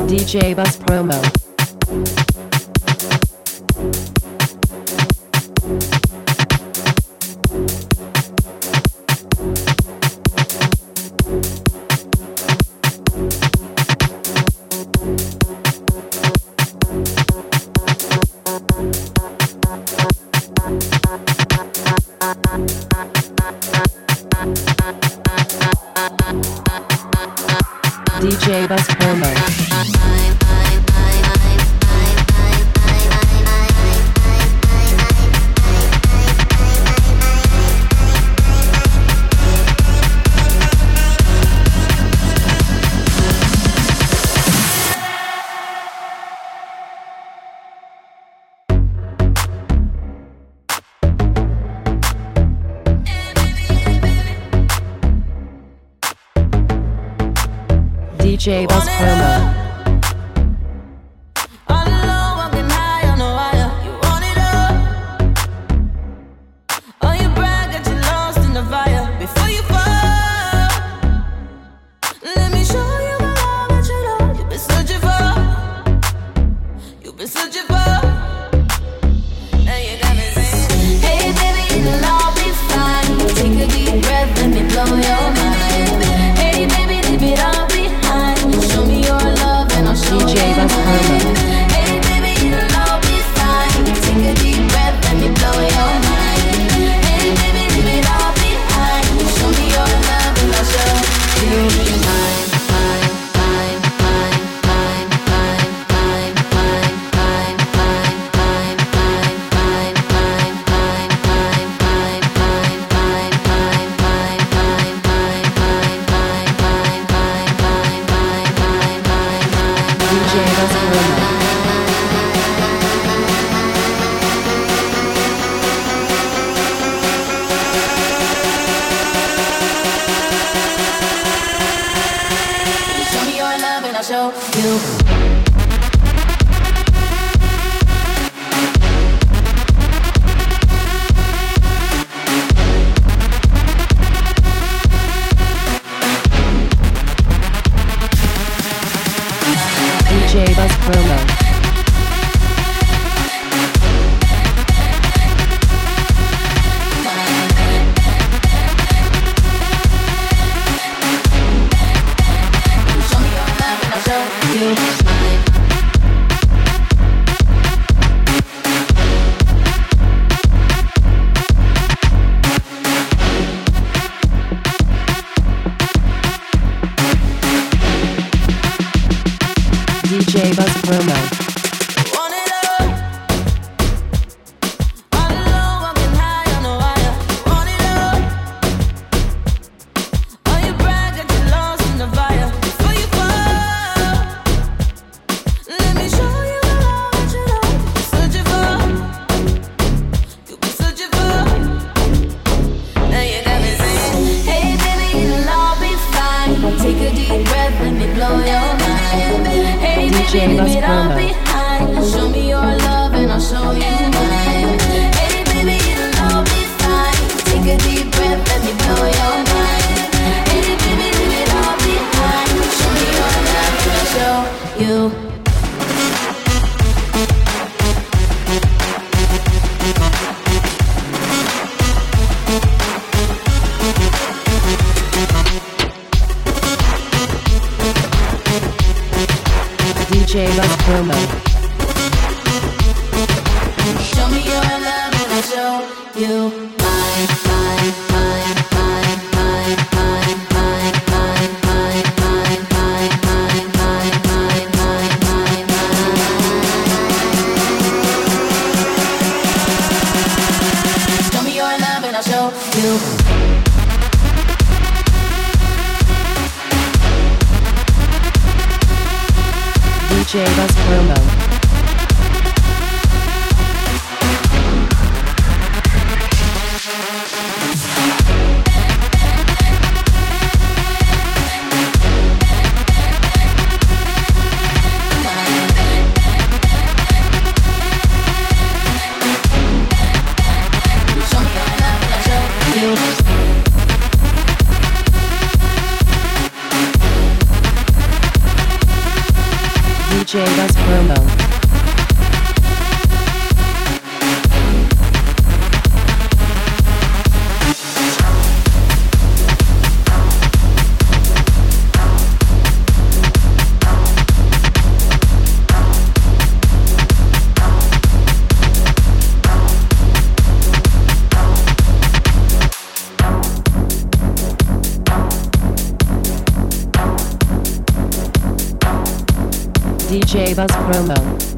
DJ Bus Promo. DJ Bus Promo. DJ Bus Promo. DJ Bus Promo. DJ Bus Promo. DJ Bus Promo. Show me your love and I'll show you mine. Hey baby, it'll all be fine. Take a deep breath, let me blow your mind. Hey baby, leave it all behind. Show me your love and I'll show you. DJ Bus Promo. Show me your love and I'll show you mine, mine, mine, mine, mine, mine, mine, mine, mine, mine, mine, mine, mine, mine, mine, mine. Show me your love and I'll show you. DJ Bus Promo. DJ Buzz Promo. DJ Buzz Promo.